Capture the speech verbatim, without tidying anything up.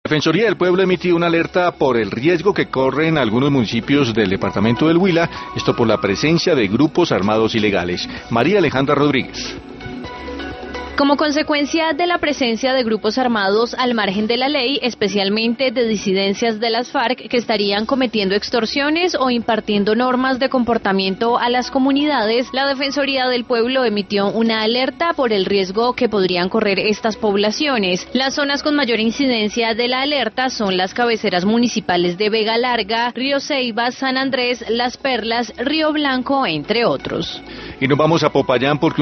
La Defensoría del Pueblo emitió una alerta por el riesgo que corren algunos municipios del departamento del Huila, esto por la presencia de grupos armados ilegales. María Alejandra Rodríguez. Como consecuencia de la presencia de grupos armados al margen de la ley, especialmente de disidencias de las FARC que estarían cometiendo extorsiones o impartiendo normas de comportamiento a las comunidades, la Defensoría del Pueblo emitió una alerta por el riesgo que podrían correr estas poblaciones. Las zonas con mayor incidencia de la alerta son las cabeceras municipales de Vega Larga, Río Ceibas, San Andrés, Las Perlas, Río Blanco, entre otros. Y nos vamos a Popayán porque